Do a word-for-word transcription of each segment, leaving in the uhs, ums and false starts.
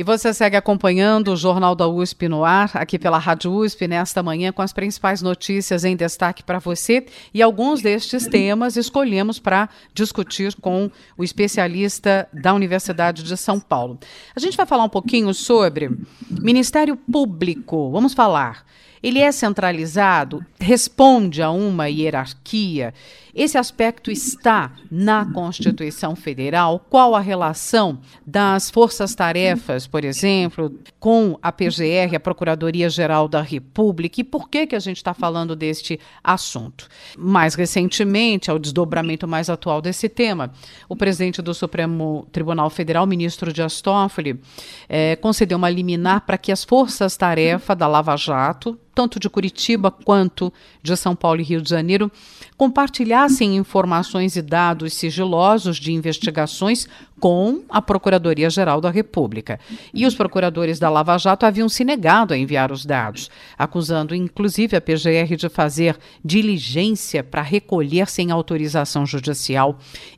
E você segue acompanhando o Jornal da U S P no ar, aqui pela Rádio U S P, nesta manhã, com as principais notícias em destaque para você. E alguns destes temas escolhemos para discutir com o especialista da Universidade de São Paulo. A gente vai falar um pouquinho sobre Ministério Público. Vamos falar. Ele é centralizado? Responde a uma hierarquia? Esse aspecto está na Constituição Federal? Qual a relação das forças-tarefas, por exemplo, com a P G R, a Procuradoria-Geral da República? E por que que a gente está falando deste assunto? Mais recentemente, ao desdobramento mais atual desse tema, o presidente do Supremo Tribunal Federal, ministro Dias Toffoli, eh, concedeu uma liminar para que as forças-tarefa da Lava Jato, tanto de Curitiba quanto de São Paulo e Rio de Janeiro, compartilhassem informações e dados sigilosos de investigações com a Procuradoria-Geral da República. E os procuradores da Lava Jato haviam se negado a enviar os dados, acusando inclusive a P G R de fazer diligência para recolher sem autorização judicial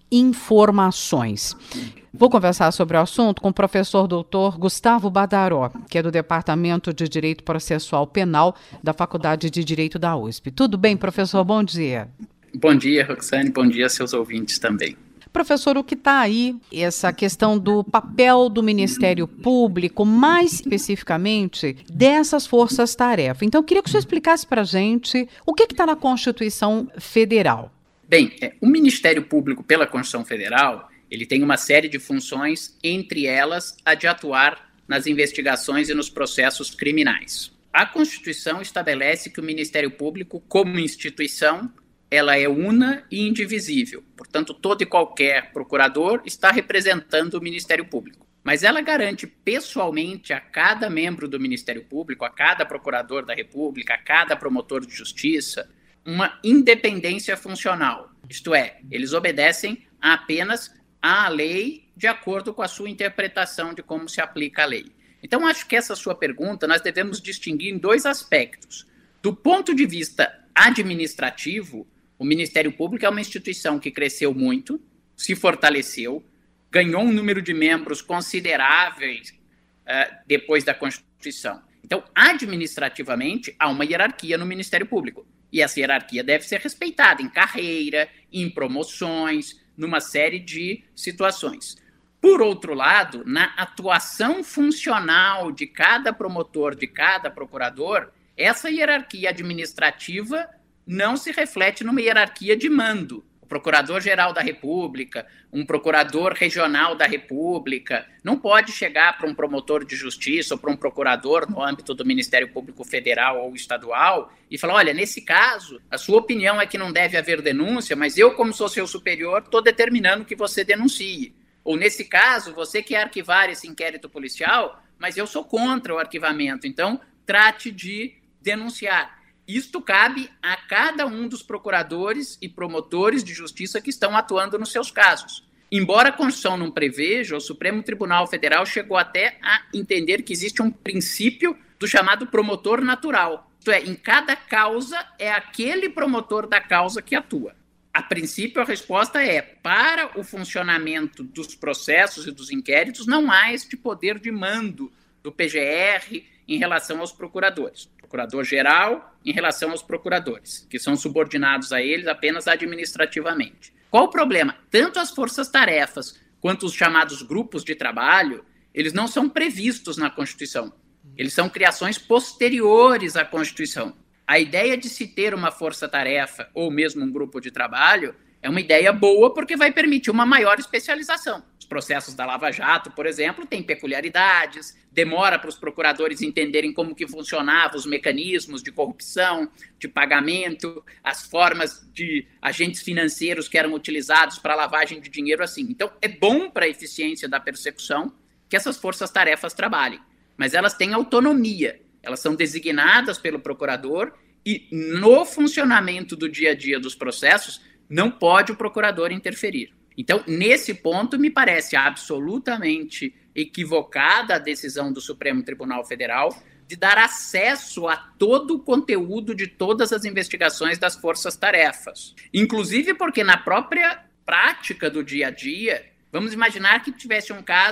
informações. Vou conversar sobre o assunto com o professor doutor Gustavo Badaró, que é do Departamento de Direito Processual Penal da Faculdade de Direito da U S P. Tudo bem, professor? Bom dia. Bom dia, Roxane. Bom dia a seus ouvintes também. Professor, o que está aí, essa questão do papel do Ministério Público, mais especificamente dessas forças-tarefa. Então, eu queria que o senhor explicasse para a gente o que está na Constituição Federal. Bem, é, o Ministério Público, pela Constituição Federal, ele tem uma série de funções, entre elas a de atuar nas investigações e nos processos criminais. A Constituição estabelece que o Ministério Público, como instituição, ela é una e indivisível. Portanto, todo e qualquer procurador está representando o Ministério Público. Mas ela garante pessoalmente a cada membro do Ministério Público, a cada procurador da República, a cada promotor de justiça, uma independência funcional. Isto é, eles obedecem apenas à lei de acordo com a sua interpretação de como se aplica a lei. Então, acho que essa sua pergunta nós devemos distinguir em dois aspectos. Do ponto de vista administrativo, o Ministério Público é uma instituição que cresceu muito, se fortaleceu, ganhou um número de membros consideráveis uh, depois da Constituição. Então, administrativamente, há uma hierarquia no Ministério Público. E essa hierarquia deve ser respeitada em carreira, em promoções, numa série de situações. Por outro lado, na atuação funcional de cada promotor, de cada procurador, essa hierarquia administrativa não se reflete numa hierarquia de mando. O Procurador-Geral da República, um Procurador Regional da República, não pode chegar para um promotor de justiça ou para um procurador no âmbito do Ministério Público Federal ou estadual e falar, olha, nesse caso, a sua opinião é que não deve haver denúncia, mas eu, como sou seu superior, estou determinando que você denuncie. Ou, nesse caso, você quer arquivar esse inquérito policial, mas eu sou contra o arquivamento, então trate de denunciar. Isto cabe a cada um dos procuradores e promotores de justiça que estão atuando nos seus casos. Embora a Constituição não preveja, o Supremo Tribunal Federal chegou até a entender que existe um princípio do chamado promotor natural. Isto é, em cada causa é aquele promotor da causa que atua. A princípio, a resposta é, para o funcionamento dos processos e dos inquéritos, não há este poder de mando do P G R em relação aos procuradores. Procurador-geral em relação aos procuradores, que são subordinados a eles apenas administrativamente. Qual o problema? Tanto as forças-tarefas quanto os chamados grupos de trabalho, eles não são previstos na Constituição. Eles são criações posteriores à Constituição. A ideia de se ter uma força-tarefa ou mesmo um grupo de trabalho é uma ideia boa porque vai permitir uma maior especialização. Os processos da Lava Jato, por exemplo, têm peculiaridades, demora para os procuradores entenderem como que funcionavam os mecanismos de corrupção, de pagamento, as formas de agentes financeiros que eram utilizados para lavagem de dinheiro assim. Então, é bom para a eficiência da persecução que essas forças-tarefas trabalhem, mas elas têm autonomia, elas são designadas pelo procurador e no funcionamento do dia a dia dos processos não pode o procurador interferir. Então, nesse ponto, me parece absolutamente equivocada a decisão do Supremo Tribunal Federal de dar acesso a todo o conteúdo de todas as investigações das forças-tarefas. Inclusive porque na própria prática do dia a dia, vamos imaginar que tivesse um caso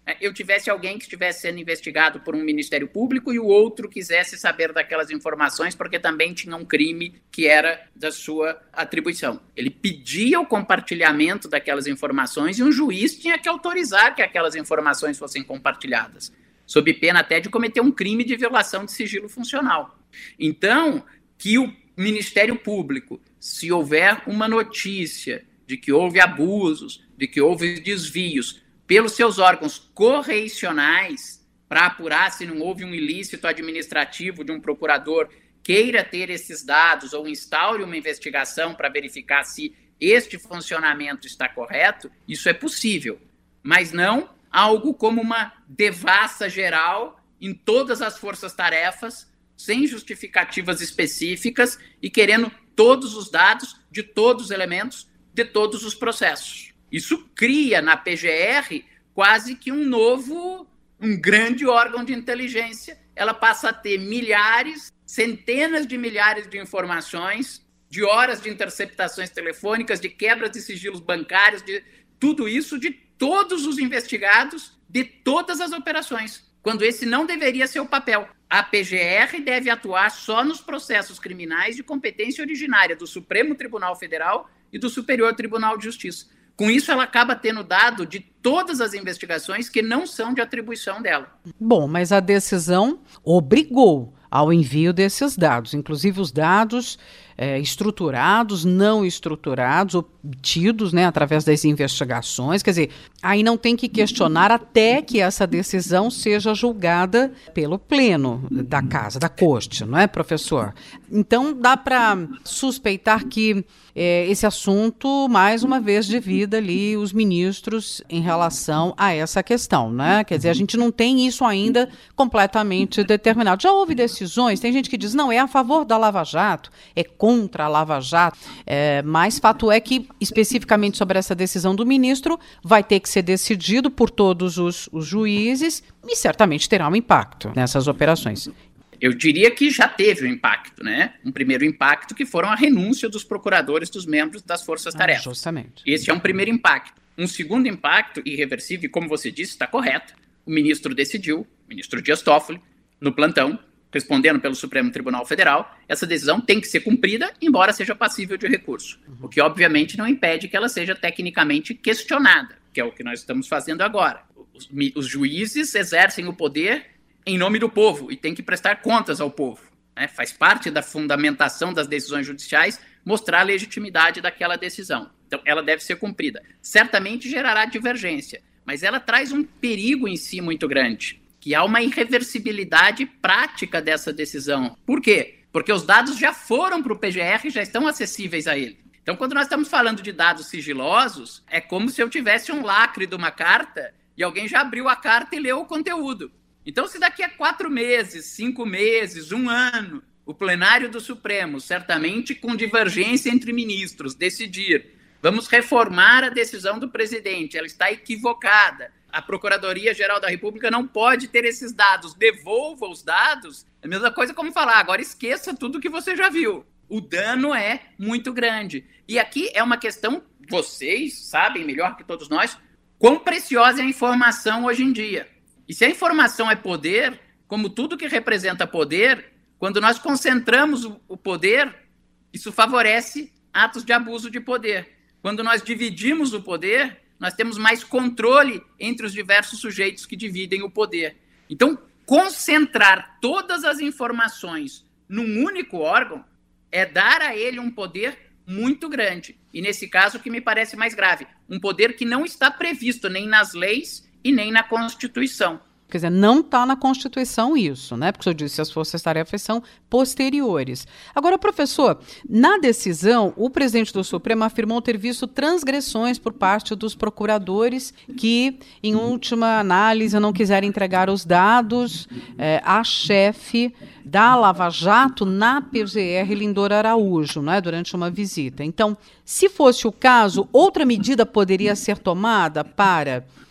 eu tivesse alguém que estivesse sendo investigado por um Ministério Público e o outro quisesse saber daquelas informações porque também tinha um crime que era da sua atribuição. Ele pedia o compartilhamento daquelas informações e um juiz tinha que autorizar que aquelas informações fossem compartilhadas, sob pena até de cometer um crime de violação de sigilo funcional. Então, que o Ministério Público, se houver uma notícia de que houve abusos, de que houve desvios, pelos seus órgãos correicionais, para apurar se não houve um ilícito administrativo de um procurador, queira ter esses dados ou instaure uma investigação para verificar se este funcionamento está correto, isso é possível, mas não algo como uma devassa geral em todas as forças-tarefas, sem justificativas específicas e querendo todos os dados de todos os elementos de todos os processos. Isso cria na P G R quase que um novo, um grande órgão de inteligência. Ela passa a ter milhares, centenas de milhares de informações, de horas de interceptações telefônicas, de quebras de sigilos bancários, de tudo isso de todos os investigados de todas as operações, quando esse não deveria ser o papel. A P G R deve atuar só nos processos criminais de competência originária do Supremo Tribunal Federal e do Superior Tribunal de Justiça. Com isso, ela acaba tendo dado de todas as investigações que não são de atribuição dela. Bom, mas a decisão obrigou ao envio desses dados, inclusive os dados é, estruturados, não estruturados, obtidos, né, através das investigações. Quer dizer, aí não tem que questionar até que essa decisão seja julgada pelo Pleno da Casa, da Corte, não é, professor? Então, dá para suspeitar que é, esse assunto, mais uma vez, divida ali os ministros em relação a essa questão, né? Quer dizer, a gente não tem isso ainda completamente determinado. Já houve decisões, tem gente que diz, não, é a favor da Lava Jato, é contra a Lava Jato, é, mas fato é que, especificamente sobre essa decisão do ministro, vai ter que ser decidido por todos os, os juízes e certamente terá um impacto nessas operações. Eu diria que já teve um impacto, né? Um primeiro impacto que foram a renúncia dos procuradores dos membros das forças-tarefas. Ah, justamente. Esse é um primeiro impacto. Um segundo impacto, irreversível, e como você disse, está correto, o ministro decidiu, o ministro Dias Toffoli, no plantão, respondendo pelo Supremo Tribunal Federal, essa decisão tem que ser cumprida, embora seja passível de recurso. Uhum. O que, obviamente, não impede que ela seja tecnicamente questionada, que é o que nós estamos fazendo agora. Os, os juízes exercem o poder em nome do povo e tem que prestar contas ao povo. Né? Faz parte da fundamentação das decisões judiciais mostrar a legitimidade daquela decisão. Então, ela deve ser cumprida. Certamente gerará divergência, mas ela traz um perigo em si muito grande, que há uma irreversibilidade prática dessa decisão. Por quê? Porque os dados já foram para o P G R e já estão acessíveis a ele. Então, quando nós estamos falando de dados sigilosos, é como se eu tivesse um lacre de uma carta e alguém já abriu a carta e leu o conteúdo. Então, se daqui a quatro meses, cinco meses, um ano, o plenário do Supremo, certamente com divergência entre ministros, decidir, vamos reformar a decisão do presidente, ela está equivocada, a Procuradoria-Geral da República não pode ter esses dados, devolva os dados, é a mesma coisa como falar, agora esqueça tudo que você já viu. O dano é muito grande. E aqui é uma questão, vocês sabem melhor que todos nós, quão preciosa é a informação hoje em dia. E se a informação é poder, como tudo que representa poder, quando nós concentramos o poder, isso favorece atos de abuso de poder. Quando nós dividimos o poder, nós temos mais controle entre os diversos sujeitos que dividem o poder. Então, concentrar todas as informações num único órgão é dar a ele um poder muito grande. E nesse caso, o que me parece mais grave, um poder que não está previsto nem nas leis e nem na Constituição. Quer dizer, não está na Constituição isso, né? Porque o senhor disse que as forças-tarefas são posteriores. Agora, professor, na decisão, o presidente do Supremo afirmou ter visto transgressões por parte dos procuradores que, em última análise, não quiseram entregar os dados é, à chefe da Lava Jato na P G R, Lindor Araújo, né, durante uma visita. Então, se fosse o caso, outra medida poderia ser tomada para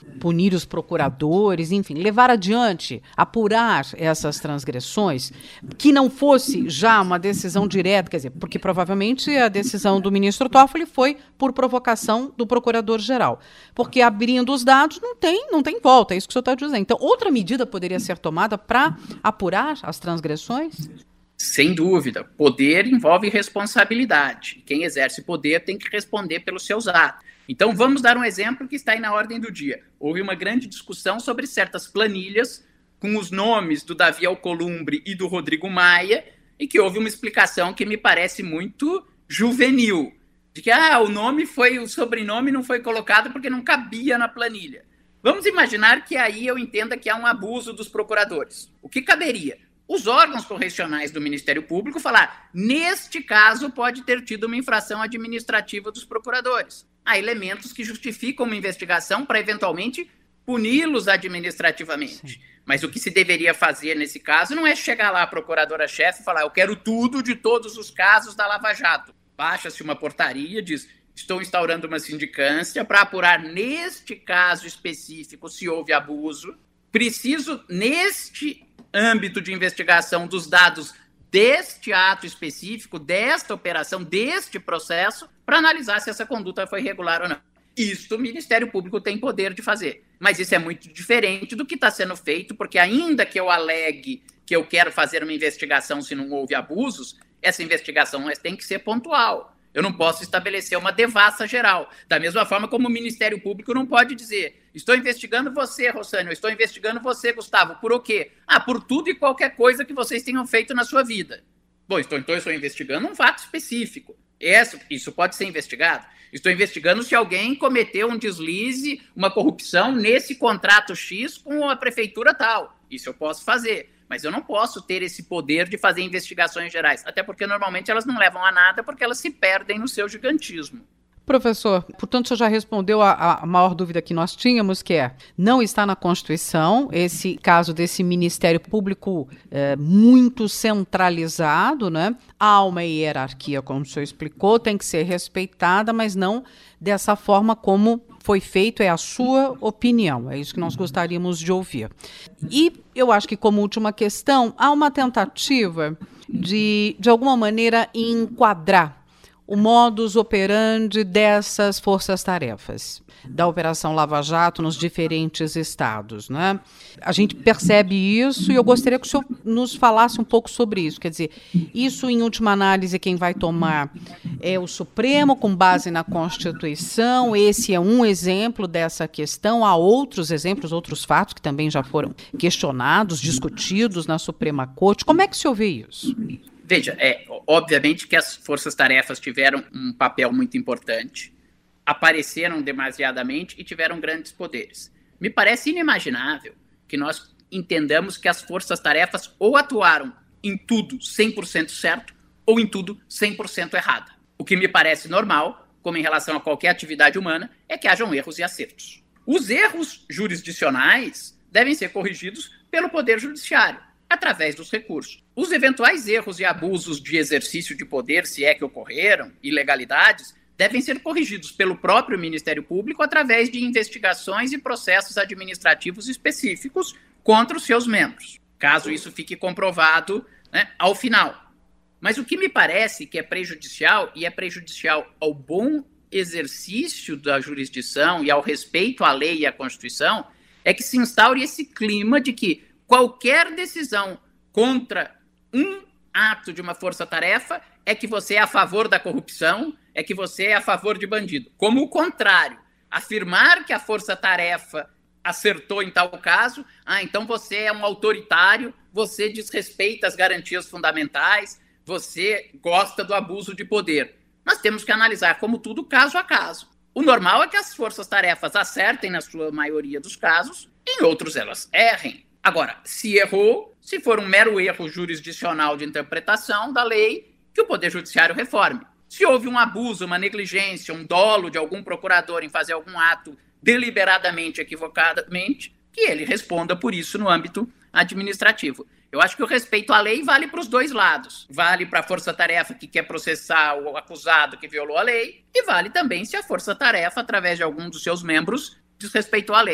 punir os procuradores, enfim, levar adiante, apurar essas transgressões, que não fosse já uma decisão direta, quer dizer, porque provavelmente a decisão do ministro Toffoli foi por provocação do procurador-geral, porque abrindo os dados não tem, não tem volta, é isso que o senhor está dizendo. Então, outra medida poderia ser tomada para apurar as transgressões? Sem dúvida. Poder envolve responsabilidade. Quem exerce poder tem que responder pelos seus atos. Então, vamos dar um exemplo que está aí na ordem do dia. Houve uma grande discussão sobre certas planilhas com os nomes do Davi Alcolumbre e do Rodrigo Maia, e que houve uma explicação que me parece muito juvenil, de que ah, o nome foi, o sobrenome não foi colocado porque não cabia na planilha. Vamos imaginar que aí eu entenda que há um abuso dos procuradores. O que caberia? Os órgãos correcionais do Ministério Público falar, neste caso pode ter tido uma infração administrativa dos procuradores. Há elementos que justificam uma investigação para eventualmente puni-los administrativamente. Sim. Mas o que se deveria fazer nesse caso não é chegar lá a procuradora-chefe e falar, eu quero tudo de todos os casos da Lava Jato. Baixa-se uma portaria, diz, estou instaurando uma sindicância para apurar neste caso específico se houve abuso. Preciso, neste âmbito de investigação dos dados deste ato específico, desta operação, deste processo, para analisar se essa conduta foi regular ou não. Isso o Ministério Público tem poder de fazer. Mas isso é muito diferente do que está sendo feito, porque ainda que eu alegue que eu quero fazer uma investigação se não houve abusos, essa investigação tem que ser pontual. Eu não posso estabelecer uma devassa geral. Da mesma forma como o Ministério Público não pode dizer, estou investigando você, Rossânio, estou investigando você, Gustavo, por o quê? Ah, por tudo e qualquer coisa que vocês tenham feito na sua vida. Bom, então, então eu estou investigando um fato específico. Isso, isso pode ser investigado. Estou investigando se alguém cometeu um deslize, uma corrupção nesse contrato X com a prefeitura tal. Isso eu posso fazer. Mas eu não posso ter esse poder de fazer investigações gerais, até porque normalmente elas não levam a nada, porque elas se perdem no seu gigantismo. Professor, portanto, o senhor já respondeu a, a maior dúvida que nós tínhamos, que é, não está na Constituição esse caso desse Ministério Público é, muito centralizado, né? Há uma hierarquia, como o senhor explicou, tem que ser respeitada, mas não dessa forma como foi feito, é a sua opinião, é isso que nós gostaríamos de ouvir. E eu acho que, como última questão, há uma tentativa de, de alguma maneira, enquadrar o modus operandi dessas forças-tarefas, da Operação Lava Jato nos diferentes estados, né? A gente percebe isso e eu gostaria que o senhor nos falasse um pouco sobre isso. Quer dizer, isso, em última análise, quem vai tomar é o Supremo, com base na Constituição. Esse é um exemplo dessa questão. Há outros exemplos, outros fatos que também já foram questionados, discutidos na Suprema Corte. Como é que o senhor vê isso? Veja, é, obviamente que as forças-tarefas tiveram um papel muito importante, apareceram demasiadamente e tiveram grandes poderes. Me parece inimaginável que nós entendamos que as forças-tarefas ou atuaram em tudo cem por cento certo ou em tudo cem por cento errado. O que me parece normal, como em relação a qualquer atividade humana, é que hajam erros e acertos. Os erros jurisdicionais devem ser corrigidos pelo Poder Judiciário, através dos recursos. Os eventuais erros e abusos de exercício de poder, se é que ocorreram, ilegalidades, devem ser corrigidos pelo próprio Ministério Público através de investigações e processos administrativos específicos contra os seus membros, caso isso fique comprovado, né, ao final. Mas o que me parece que é prejudicial, e é prejudicial ao bom exercício da jurisdição e ao respeito à lei e à Constituição, é que se instaure esse clima de que qualquer decisão contra um ato de uma força-tarefa é que você é a favor da corrupção, é que você é a favor de bandido. Como o contrário, afirmar que a força-tarefa acertou em tal caso, ah, então você é um autoritário, você desrespeita as garantias fundamentais, você gosta do abuso de poder. Nós temos que analisar como tudo caso a caso. O normal é que as forças-tarefas acertem na sua maioria dos casos, em outros elas errem. Agora, se errou, se for um mero erro jurisdicional de interpretação da lei, que o Poder Judiciário reforme. Se houve um abuso, uma negligência, um dolo de algum procurador em fazer algum ato deliberadamente, equivocadamente, que ele responda por isso no âmbito administrativo. Eu acho que o respeito à lei vale para os dois lados. Vale para a força-tarefa que quer processar o acusado que violou a lei, e vale também se a força-tarefa, através de algum dos seus membros, desrespeitou a lei.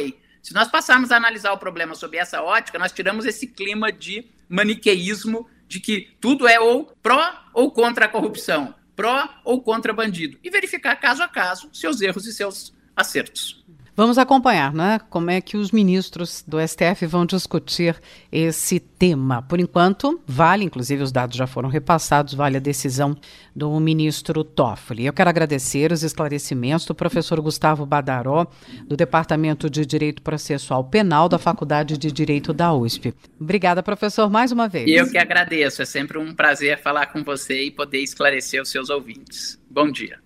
Se nós passarmos a analisar o problema sob essa ótica, nós tiramos esse clima de maniqueísmo de que tudo é ou pró ou contra a corrupção, pró ou contra bandido, e verificar caso a caso seus erros e seus acertos. Vamos acompanhar, né, como é que os ministros do S T F vão discutir esse tema. Por enquanto, vale, inclusive os dados já foram repassados, vale a decisão do ministro Toffoli. Eu quero agradecer os esclarecimentos do professor Gustavo Badaró, do Departamento de Direito Processual Penal da Faculdade de Direito da U S P. Obrigada, professor, mais uma vez. E eu que agradeço, é sempre um prazer falar com você e poder esclarecer os seus ouvintes. Bom dia.